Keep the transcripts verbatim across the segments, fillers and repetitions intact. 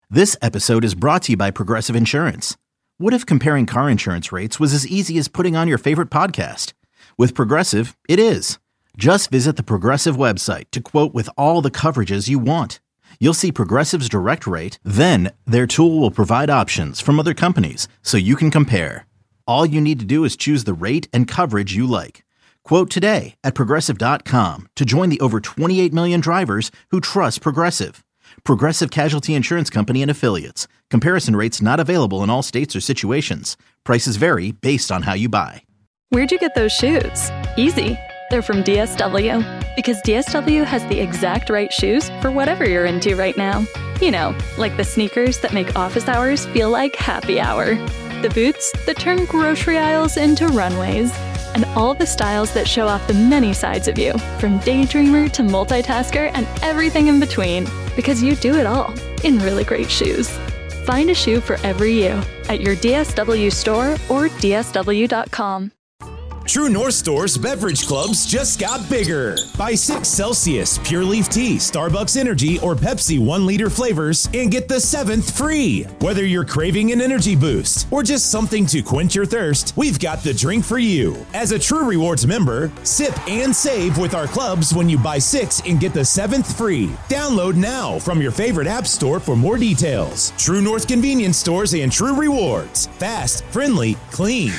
This episode is brought to you by Progressive Insurance. What if comparing car insurance rates was as easy as putting on your favorite podcast? With Progressive, it is. Just visit the Progressive website to quote with all the coverages you want. You'll see Progressive's direct rate, then their tool will provide options from other companies so you can compare. All you need to do is choose the rate and coverage you like. Quote today at Progressive dot com to join the over twenty-eight million drivers who trust Progressive. Progressive Casualty Insurance Company and Affiliates. Comparison rates not available in all states or situations. Prices vary based on how you buy. Where'd you get those shoes? Easy. They're from D S W. Because D S W has the exact right shoes for whatever you're into right now. You know, like the sneakers that make office hours feel like happy hour. The boots that turn grocery aisles into runways. And all the styles that show off the many sides of you, from daydreamer to multitasker and everything in between. Because you do it all in really great shoes. Find a shoe for every you at your D S W store or D S W dot com. True North Store's beverage clubs just got bigger. Buy six Celsius, Pure Leaf Tea, Starbucks Energy, or Pepsi one liter flavors and get the seventh free. Whether you're craving an energy boost or just something to quench your thirst, we've got the drink for you. As a True Rewards member, sip and save with our clubs when you buy six and get the seventh free. Download now from your favorite app store for more details. True North Convenience Stores and True Rewards. Fast, friendly, clean.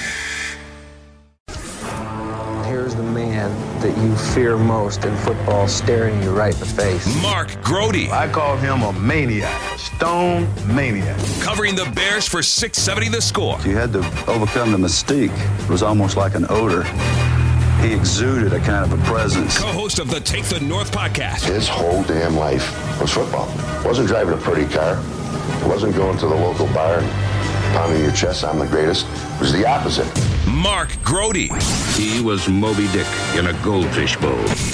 Here's the man that you fear most in football staring you right in the face. Mark Grote. I call him a maniac, a stone maniac. Covering the Bears for six seventy The Score. You had to overcome the mystique. It was almost like an odor. He exuded a kind of a presence. Co-host of the Take the North podcast. His whole damn life was football. Wasn't driving a pretty car. Wasn't going to the local bar and pounding your chest, I'm the greatest. It was the opposite. Mark Grote. He was Moby Dick in a goldfish bowl.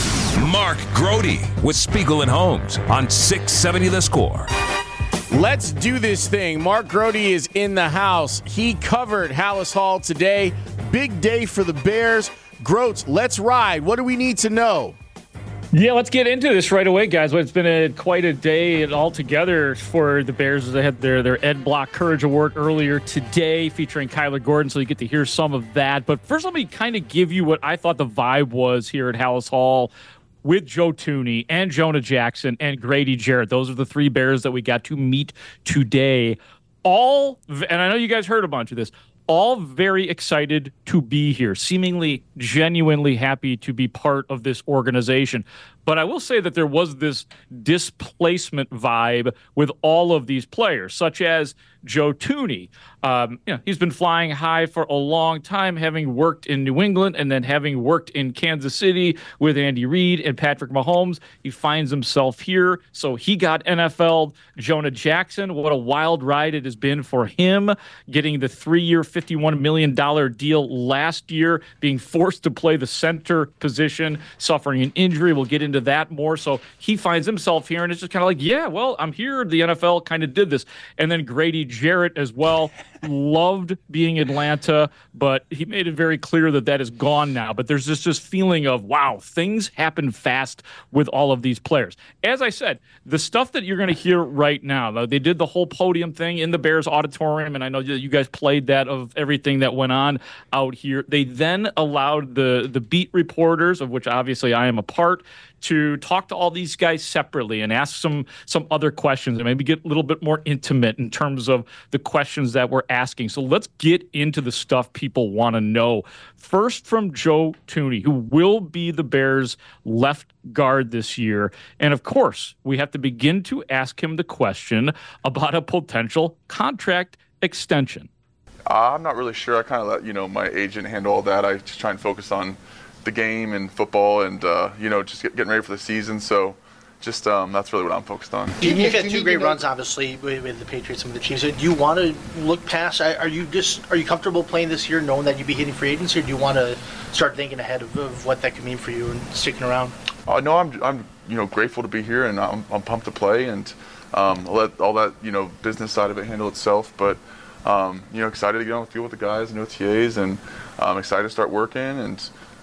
Mark Grote with Spiegel and Holmes on six seventy The Score. Let's do this thing. Mark Grote is in the house. He covered Halas Hall today. Big day for the Bears. Grote, let's ride. What do we need to know? Yeah, let's get into this right away, guys. Well, it's been a, quite a day altogether for the Bears. They had their, their Ed Block Courage Award earlier today featuring Kyler Gordon, so you get to hear some of that. But first, let me kind of give you what I thought the vibe was here at Halas Hall with Joe Thuney and Jonah Jackson and Grady Jarrett. Those are the three Bears that we got to meet today. All, and I know you guys heard a bunch of this, all very excited to be here, seemingly genuinely happy to be part of this organization. But I will say that there was this displacement vibe with all of these players, such as Joe Thuney. Um, you know, he's been flying high for a long time, having worked in New England and then having worked in Kansas City with Andy Reid and Patrick Mahomes. He finds himself here, so he got N F L'd. Jonah Jackson, what a wild ride it has been for him, getting the three-year, fifty-one million dollars deal last year, being forced to play the center position, suffering an injury. We'll get into that more. So he finds himself here, and it's just kind of like, yeah, well, I'm here. The N F L kind of did this. And then Grady Jarrett as well. Loved being Atlanta, but he made it very clear that that is gone now. But there's just this feeling of, wow, things happen fast with all of these players. As I said, the stuff that you're going to hear right now, they did the whole podium thing in the Bears auditorium, and I know that you guys played that of everything that went on out here. They then allowed the, the beat reporters, of which obviously I am a part, to talk to all these guys separately and ask some some other questions and maybe get a little bit more intimate in terms of the questions that we're asking. So let's get into the stuff people want to know. First from Joe Thuney, who will be the Bears' left guard this year. And of course, we have to begin to ask him the question about a potential contract extension. Uh, I'm not really sure. I kind of let, you know, my agent handle all that. I just try and focus on the game and football and, uh, you know, just get, getting ready for the season. So just um, that's really what I'm focused on. You've had two great runs, obviously, with, with the Patriots and with the Chiefs. Do you want to look past? Are you just are you comfortable playing this year, knowing that you'd be hitting free agency, or do you want to start thinking ahead of, of what that could mean for you and sticking around? Uh, no, I'm I'm you know grateful to be here, and I'm I'm pumped to play, and um, I'll let all that you know business side of it handle itself. But um, you know, excited to get on the field with the guys and O T As, and I'm um, excited to start working and.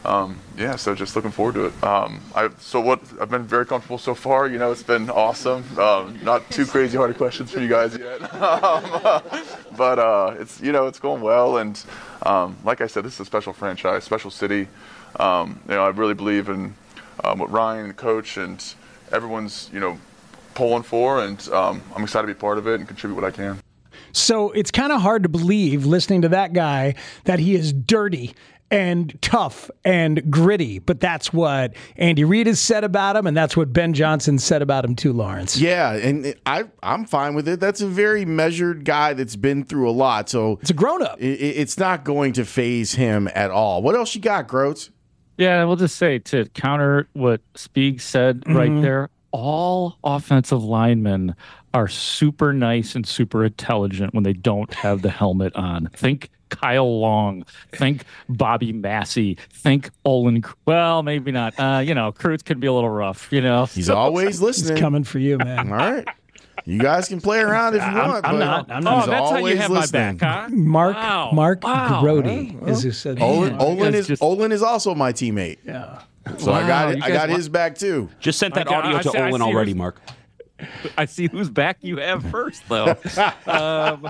um, yeah, so just looking forward to it. Um, I, so what I've been very comfortable so far. You know, it's been awesome. Um, not too crazy hard questions for you guys yet, um, but uh, it's you know it's going well. And um, like I said, this is a special franchise, special city. Um, you know, I really believe in um, what Ryan, the coach, and everyone's you know pulling for, and um, I'm excited to be part of it and contribute what I can. So it's kind of hard to believe, listening to that guy, that he is dirty and tough and gritty, but that's what Andy Reid has said about him, and that's what Ben Johnson said about him too, Lawrence. Yeah, and I, I'm fine with it. That's a very measured guy that's been through a lot, so it's a grown-up. It, it's not going to phase him at all. What else you got, Groats? Yeah, we'll just say to counter what Spieg said mm-hmm. right there, all offensive linemen are super nice and super intelligent when they don't have the helmet on. Think Kyle Long, think Bobby Massey, think Olin. Well, maybe not. Uh, you know, Kreutz can be a little rough, you know. He's so, always listening. He's coming for you, man. All right. You guys can play around if you I'm, want. I'm but not. I'm not. Oh, that's how you have listening. my back, huh? Mark, wow. Mark wow. Grody, well, as you said. Olin, Olin is just... Olin is also my teammate. Yeah. So wow, I got it. I got want... his back too. Just sent that okay, audio I to see, Olin already, Mark. I see whose back you have first, though. um,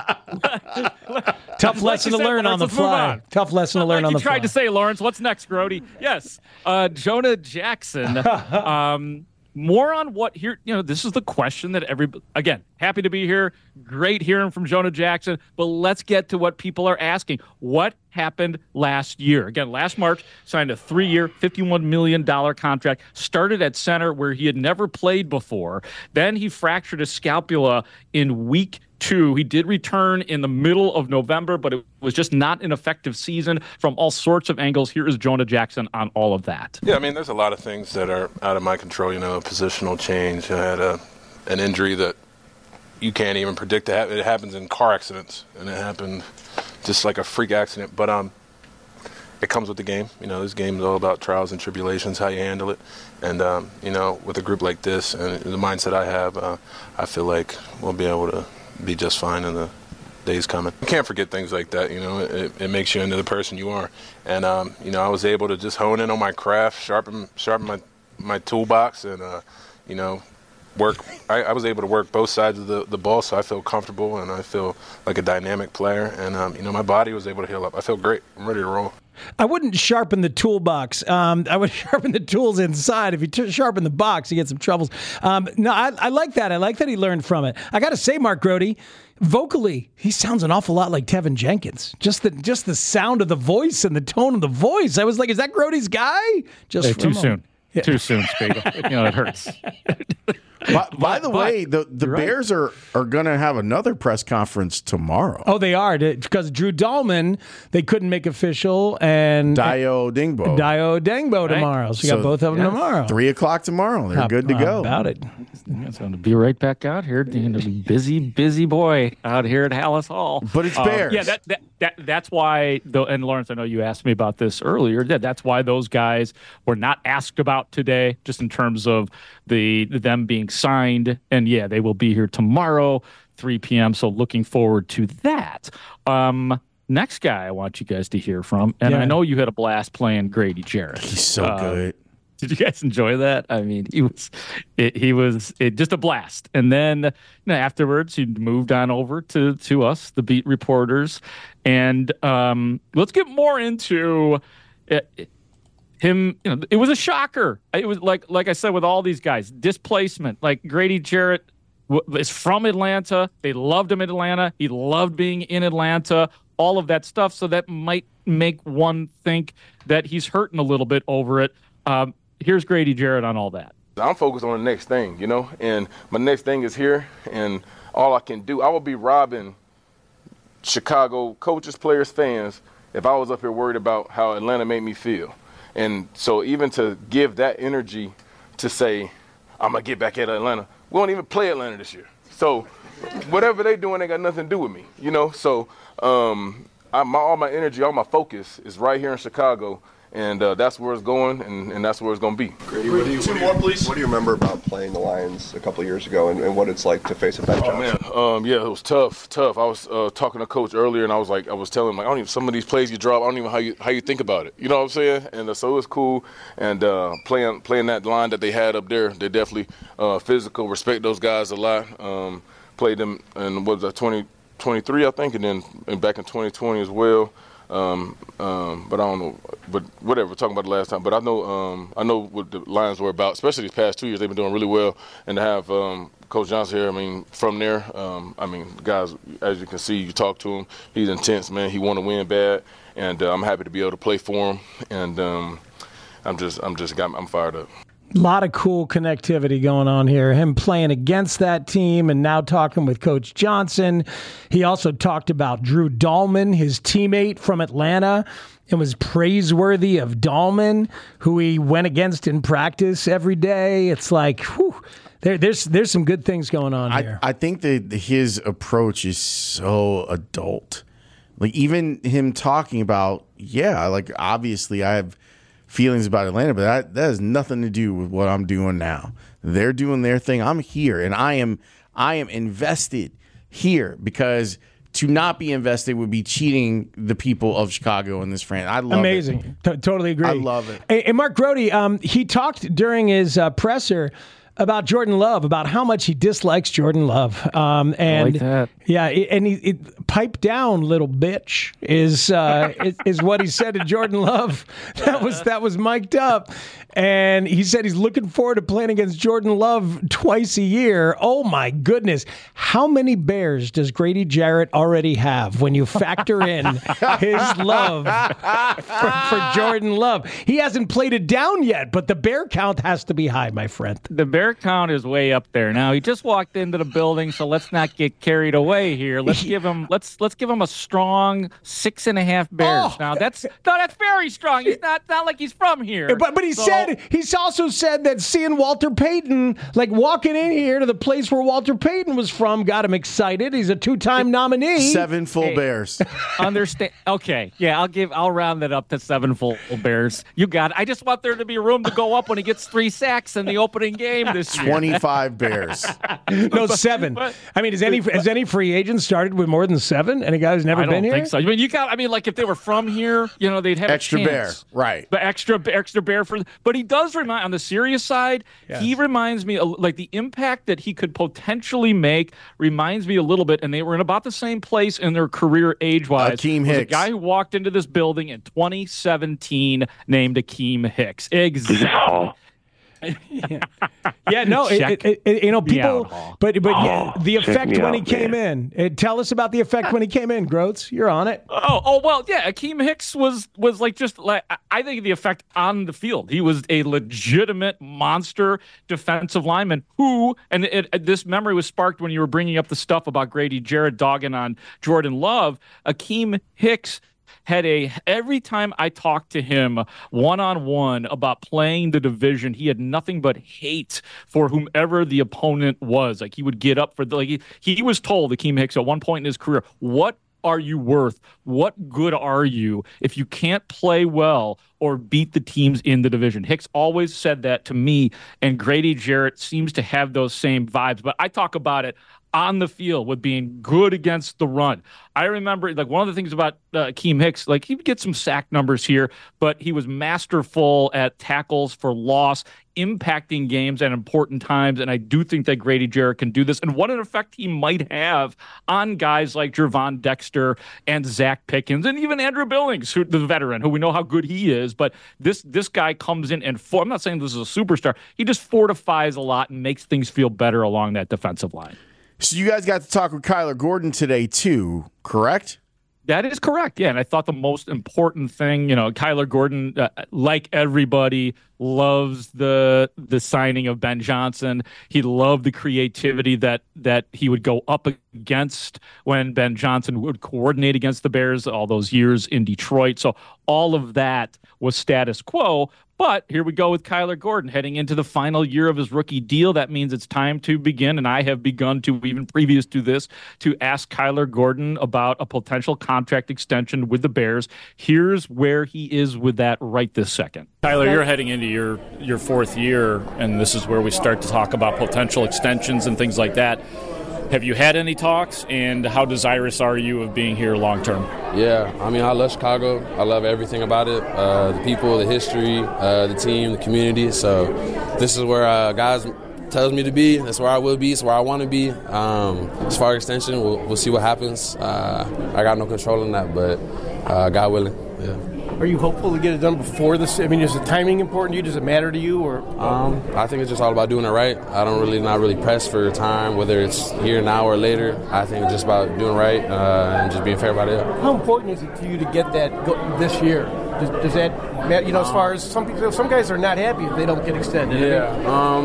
Tough lesson to said, learn Lawrence, on the fly. On. Tough lesson to learn like on the fly. You tried fly. to say, Lawrence. What's next, Grody? Yes, uh, Jonah Jackson. Um, more on what here, you know, this is the question that every, again, happy to be here. Great hearing from Jonah Jackson, but let's get to what people are asking. What happened last year? Again, last March, signed a three-year, fifty-one million dollars contract, started at center where he had never played before. Then he fractured his scapula in week two. He did return in the middle of November, but it was just not an effective season from all sorts of angles. Here is Jonah Jackson on all of that. Yeah, I mean, there's a lot of things that are out of my control, you know, positional change. I had a an injury that you can't even predict. It happens in car accidents, and it happened just like a freak accident. But um, it comes with the game. You know, this game is all about trials and tribulations, how you handle it. And, um, you know, with a group like this and the mindset I have, uh, I feel like we'll be able to be just fine in the days coming. You can't forget things like that, you know. It, it makes you into the person you are. And, um, you know, I was able to just hone in on my craft, sharpen sharpen my, my toolbox, and, uh, you know, work. I, I was able to work both sides of the, the ball, so I feel comfortable and I feel like a dynamic player. And, um, you know, my body was able to heal up. I feel great. I'm ready to roll. I wouldn't sharpen the toolbox. Um, I would sharpen the tools inside. If you t- sharpen the box, you get some troubles. Um, no, I, I like that. I like that he learned from it. I got to say, Mark Grody, vocally, he sounds an awful lot like Tevin Jenkins. Just the just the sound of the voice and the tone of the voice. I was like, is that Grody's guy? Just hey, too soon. Yeah. Too soon, Spiegel. You know, it hurts. By, by the but, way, the, the Bears right. are, are going to have another press conference tomorrow. Oh, they are, because Drew Dahlman, they couldn't make official, and Dayo Dingbo. Dayo Dingbo tomorrow. Right. So you so, got both of them yes. tomorrow. Three o'clock tomorrow. They're how, good to how go. About it. It's going to be right back out here. Going to be busy, busy boy out here at Hallis Hall. But it's Bears. Um, yeah, that, that that that's why. The, and Lawrence, I know you asked me about this earlier. That that's why those guys were not asked about today, just in terms of the them being signed. And yeah, they will be here tomorrow, three p.m. So looking forward to that. Um, next guy I want you guys to hear from, and yeah. I know you had a blast playing Grady Jarrett. He's so uh, good. Did you guys enjoy that? I mean, he was, it, he was it, just a blast. And then you know, afterwards, he moved on over to to us, the beat reporters, and um, let's get more into it, it, him. You know, it was a shocker. It was like like I said with all these guys, displacement. Like Grady Jarrett w- is from Atlanta. They loved him in Atlanta. He loved being in Atlanta. All of that stuff. So that might make one think that he's hurting a little bit over it. Um, Here's Grady Jarrett on all that. I'm focused on the next thing, you know, and my next thing is here, and all I can do, I would be robbing Chicago coaches, players, fans if I was up here worried about how Atlanta made me feel. And so even to give that energy to say, I'm going to get back at Atlanta, we won't even play Atlanta this year. So whatever they doing, they got nothing to do with me, you know. So um, I, my, all my energy, all my focus is right here in Chicago. and uh, that's where it's going, and, and that's where it's going to be. Grady, what do you, Two more, please. What do you remember about playing the Lions a couple of years ago, and, and what it's like to face a Ben Johnson? Oh, man. Um, yeah, it was tough, tough. I was uh, talking to Coach earlier, and I was like, I was telling him, like, I don't even, some of these plays you drop, I don't even know how you how you think about it. You know what I'm saying? And uh, so it was cool, and uh, playing playing that line that they had up there, they're definitely uh, physical. Respect those guys a lot. Um, played them in what was that, twenty twenty-three, I think, and then and back in twenty twenty as well. Um, um, but I don't know, but whatever, we're talking about the last time. But I know, um, I know what the Lions were about, especially these past two years. They've been doing really well, and to have um, Coach Johnson here, I mean, from there, um, I mean, guys, as you can see, you talk to him, he's intense, man. He want to win bad, and uh, I'm happy to be able to play for him, and um, I'm just, I'm just, I'm fired up. A lot of cool connectivity going on here. Him playing against that team and now talking with Coach Johnson. He also talked about Drew Dahlman, his teammate from Atlanta, and was praiseworthy of Dahlman, who he went against in practice every day. It's like, whew, there, there's there's some good things going on I, here. I think that his approach is so adult. Like, even him talking about, yeah, like, obviously I have feelings about Atlanta, but that, that has nothing to do with what I'm doing now. They're doing their thing. I'm here, and I am I am invested here, because to not be invested would be cheating the people of Chicago in this franchise. I love Amazing. it. Amazing. T- totally agree. I love it. And, and Mark Grody, um, he talked during his uh, presser about Jordan Love, about how much he dislikes Jordan Love. Um, and I like that. Yeah, and he it, pipe down, little bitch, is, uh, is is what he said to Jordan Love. That was that was mic'd up. And he said he's looking forward to playing against Jordan Love twice a year. Oh, my goodness. How many Bears does Grady Jarrett already have when you factor in his love for, for Jordan Love? He hasn't played it down yet, but the Bear count has to be high, my friend. The Bear count is way up there. Now, he just walked into the building, so let's not get carried away here. Let's give him let's let's give him a strong six and a half Bears. Oh. Now, that's no, that's very strong. He's not not like he's from here. But but he so, said he's also said that seeing Walter Payton, like walking in here to the place where Walter Payton was from, got him excited. He's a two-time nominee. Seven full hey, Bears. Understand? Okay, yeah, I'll give. I'll round that up to seven full Bears. You got it. I just want there to be room to go up when he gets three sacks in the opening game this year. Twenty-five Bears. No, seven. But, I mean, has any has any free agent started with more than seven? Any guy who's never I been here? I don't think so. I mean, you got. I mean, like if they were from here, you know, they'd have extra a chance. Bear, right? But extra extra Bear for. But he does remind, on the serious side, yes. he reminds me, like the impact that he could potentially make reminds me a little bit, and they were in about the same place in their career age-wise. Akeem Hicks. A guy who walked into this building in twenty seventeen named Akeem Hicks. Exactly. yeah. yeah, no, it, it, it, you know, people, but but yeah, the effect when he out, came man. in. It, tell us about the effect when he came in, Groats. You're on it. Oh, oh well, yeah. Akeem Hicks was was like just like I think the effect on the field. He was a legitimate monster defensive lineman who, and it, it, this memory was sparked when you were bringing up the stuff about Grady Jarrett dogging on Jordan Love. Akeem Hicks had a every time I talked to him one-on-one about playing the division, he had nothing but hate for whomever the opponent was. Like he would get up for the like he, he was told, Akeem Hicks, at one point in his career, what are you worth? What good are you if you can't play well or beat the teams in the division? Hicks always said that to me, and Grady Jarrett seems to have those same vibes. But I talk about it on the field with being good against the run. I remember, like, one of the things about uh, Akeem Hicks, like, he would get some sack numbers here, but he was masterful at tackles for loss, impacting games at important times, and I do think that Grady Jarrett can do this, and what an effect he might have on guys like Gervon Dexter and Zach Pickens, and even Andrew Billings, who, the veteran, who we know how good he is, but this this guy comes in and, for, I'm not saying this is a superstar, he just fortifies a lot and makes things feel better along that defensive line. So you guys got to talk with Kyler Gordon today too, correct? That is correct, yeah. And I thought the most important thing, you know, Kyler Gordon, uh, like everybody, loves the the signing of Ben Johnson. He loved the creativity that that he would go up against when Ben Johnson would coordinate against the Bears all those years in Detroit. So all of that was status quo. But here we go with Kyler Gordon heading into the final year of his rookie deal. That means it's time to begin, and I have begun to, even previous to this, to ask Kyler Gordon about a potential contract extension with the Bears. Here's where he is with that right this second. Kyler, you're heading into your, your fourth year, and this is where we start to talk about potential extensions and things like that. Have you had any talks, and how desirous are you of being here long term? Yeah, I mean, I love Chicago. I love everything about it, uh, the people, the history, uh, the team, the community. So this is where uh, guys tells me to be. That's where I will be. It's where I want to be. Um, as far as extension, we'll, we'll see what happens. Uh, I got no control in that, but uh, God willing, yeah. Are you hopeful to get it done before this? I mean, is the timing important to you? Does it matter to you? Or um, I think it's just all about doing it right. I don't really, not really press for time, whether it's here now or later. I think it's just about doing right uh, and just being fair about it. How important is it to you to get that go- this year? Does, does that matter? You know, as far as some people, some guys are not happy if they don't get extended. Yeah. Um,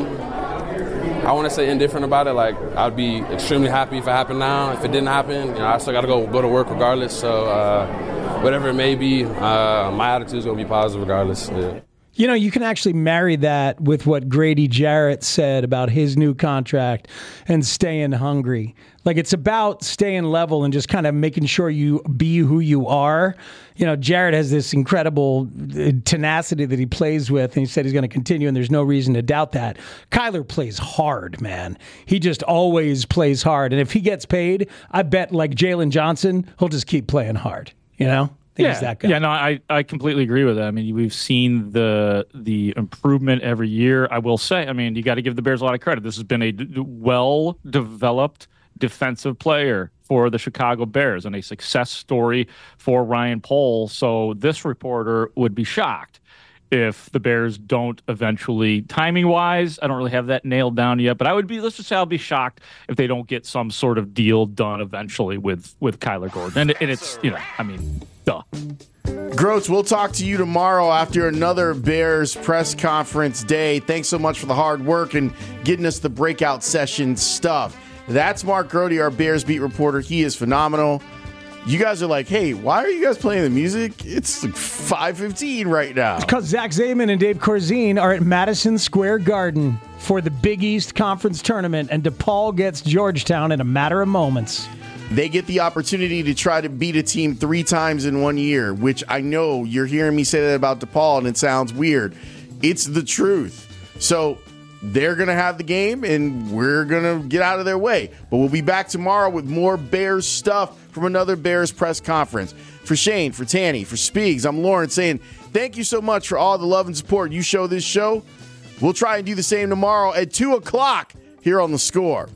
I want to say indifferent about it. Like, I'd be extremely happy if it happened now. If it didn't happen, you know, I still got to go go to work regardless. So. Uh, Whatever it may be, uh, my attitude is going to be positive regardless. Yeah. You know, you can actually marry that with what Grady Jarrett said about his new contract and staying hungry. Like, it's about staying level and just kind of making sure you be who you are. You know, Jarrett has this incredible tenacity that he plays with, and he said he's going to continue, and there's no reason to doubt that. Kyler plays hard, man. He just always plays hard. And if he gets paid, I bet, like Jalen Johnson, he'll just keep playing hard. You know? Yeah, he's that guy. yeah, no, I, I completely agree with that. I mean, we've seen the the improvement every year. I will say, I mean, you got to give the Bears a lot of credit. This has been a d- well-developed defensive player for the Chicago Bears and a success story for Ryan Poles. So this reporter would be shocked if the Bears don't eventually, timing-wise, I don't really have that nailed down yet, but I would be, let's just say I'll be shocked if they don't get some sort of deal done eventually with, with Kyler Gordon. And, and it's, you know, I mean, duh. Groats, we'll talk to you tomorrow after another Bears press conference day. Thanks so much for the hard work and getting us the breakout session stuff. That's Mark Grote, our Bears beat reporter. He is phenomenal. You guys are like, hey, why are you guys playing the music? It's like five fifteen right now. It's because Zach Zaman and Dave Corzine are at Madison Square Garden for the Big East Conference Tournament, and DePaul gets Georgetown in a matter of moments. They get the opportunity to try to beat a team three times in one year, which I know you're hearing me say that about DePaul, and it sounds weird. It's the truth. So they're going to have the game, and we're going to get out of their way. But we'll be back tomorrow with more Bears stuff from another Bears press conference. For Shane, for Tanny, for Speegs, I'm Lauren saying thank you so much for all the love and support you show this show. We'll try and do the same tomorrow at two o'clock here on The Score.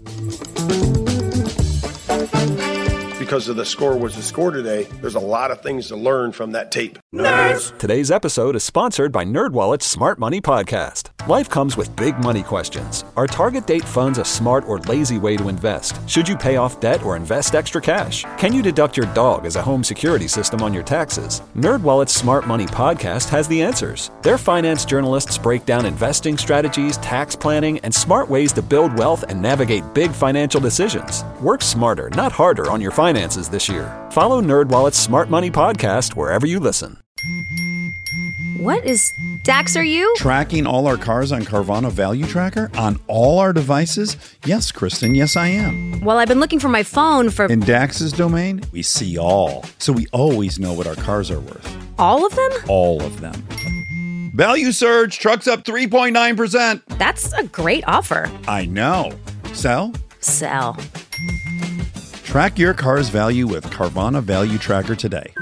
Because of the score was the score today, there's a lot of things to learn from that tape. Nerds! Today's episode is sponsored by NerdWallet's Smart Money Podcast. Life comes with big money questions. Are target date funds a smart or lazy way to invest? Should you pay off debt or invest extra cash? Can you deduct your dog as a home security system on your taxes? NerdWallet's Smart Money Podcast has the answers. Their finance journalists break down investing strategies, tax planning, and smart ways to build wealth and navigate big financial decisions. Work smarter, not harder on your finances this year. Follow NerdWallet's Smart Money Podcast wherever you listen. What is Dax, are you? Tracking all our cars on Carvana Value Tracker on all our devices? Yes, Kristen, yes, I am. Well, I've been looking for my phone for... In Dax's domain, we see all. So we always know what our cars are worth. All of them? All of them. Value surge, trucks up three point nine percent. That's a great offer. I know. Sell? Sell. Track your car's value with Carvana Value Tracker today.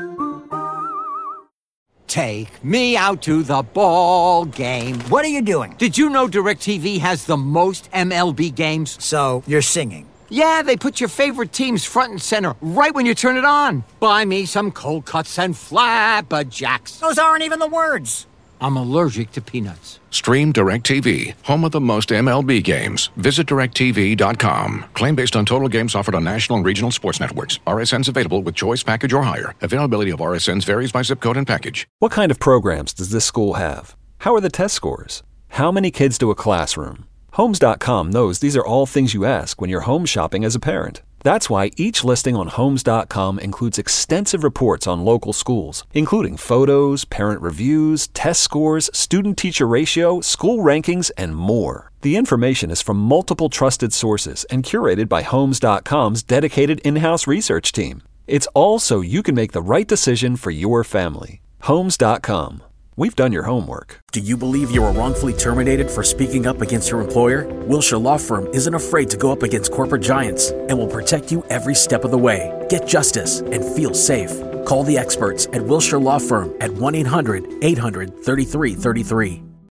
Take me out to the ball game. What are you doing? Did you know DirecTV has the most M L B games? So, you're singing. Yeah, they put your favorite teams front and center right when you turn it on. Buy me some cold cuts and flapjacks. Those aren't even the words. I'm allergic to peanuts. Stream DirecTV, home of the most M L B games. Visit direct T V dot com. Claim based on total games offered on national and regional sports networks. R S Ns available with choice package or higher. Availability of R S Ns varies by zip code and package. What kind of programs does this school have? How are the test scores? How many kids do a classroom? Homes dot com knows these are all things you ask when you're home shopping as a parent. That's why each listing on Homes dot com includes extensive reports on local schools, including photos, parent reviews, test scores, student-teacher ratio, school rankings, and more. The information is from multiple trusted sources and curated by Homes dot com's dedicated in-house research team. It's all so you can make the right decision for your family. Homes dot com. We've done your homework. Do you believe you were wrongfully terminated for speaking up against your employer? Wilshire Law Firm isn't afraid to go up against corporate giants and will protect you every step of the way. Get justice and feel safe. Call the experts at Wilshire Law Firm at one eight hundred eight hundred thirty-three thirty-three.